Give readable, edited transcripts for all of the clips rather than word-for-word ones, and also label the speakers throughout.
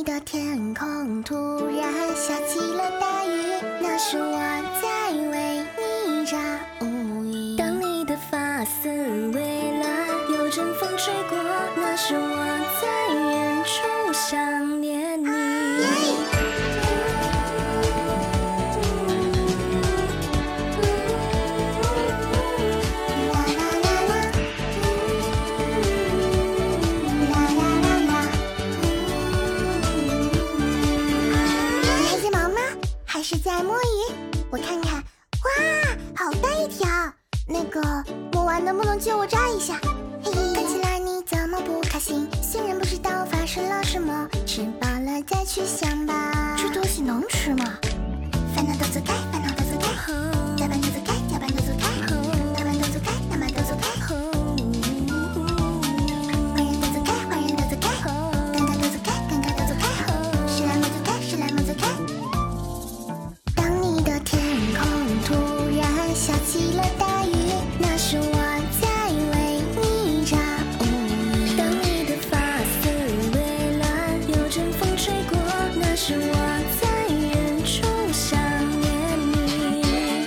Speaker 1: 你的天空突然下起了大雨，那是我在为你绕无语。当你的发丝微乱，有阵风吹过，那是我在远处想念你。是在摸鱼，我看看，哇，好大一条！那个摸完能不能借我扎一下？嘿嘿，看起来你怎么不开心？虽然不知道发生了什么，吃饱了再去想吧。这东西能吃吗？烦恼都走开，烦恼都走开，加班都走开，加班都走开，大班都走开，大班都走开，坏人都走开，坏人都走开，尴尬都走开，尴尬都走开，是来莫走开，是来莫走开。下起了大雨，那是我在为你绕无语。当你的发丝微乱，有阵风吹过，那是我在远处想念你。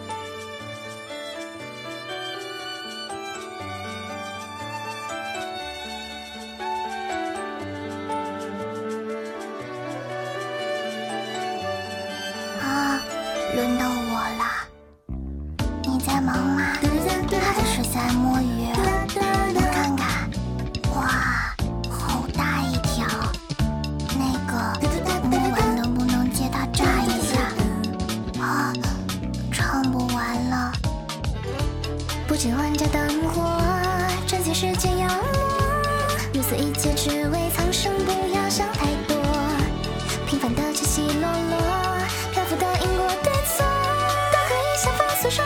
Speaker 1: 啊，轮到我了。你在忙吗？还是在摸鱼？我看看，哇，好大一条！那个，摸完能不能借它扎一下？啊，唱不完了。不仅万家灯火，这些世间妖魔，如此一切只为苍生，不要想太多。平凡的起起落落，漂浮的因果对错，都可以向法诉说。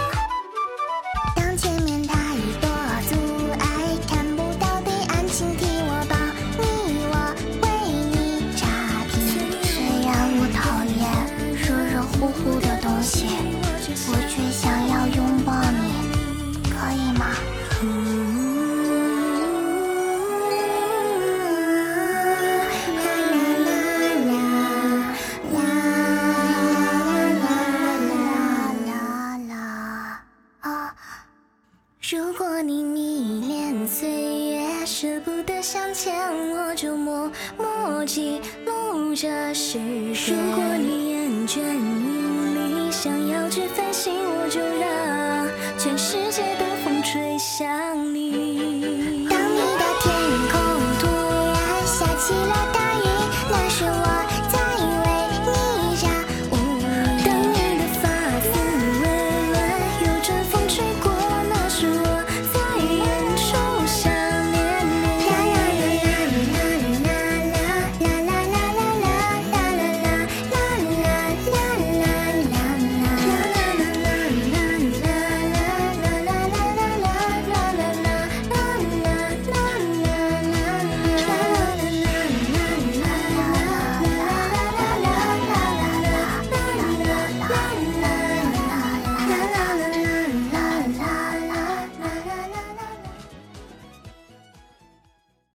Speaker 1: 呼的东西，我却想要拥抱你，可以吗？如果你迷恋岁月，舍不得向前，我就默默记录这时刻。如果你厌倦云里，想要去飞行，我就让全世界的风吹向你。当你的天空突然下起了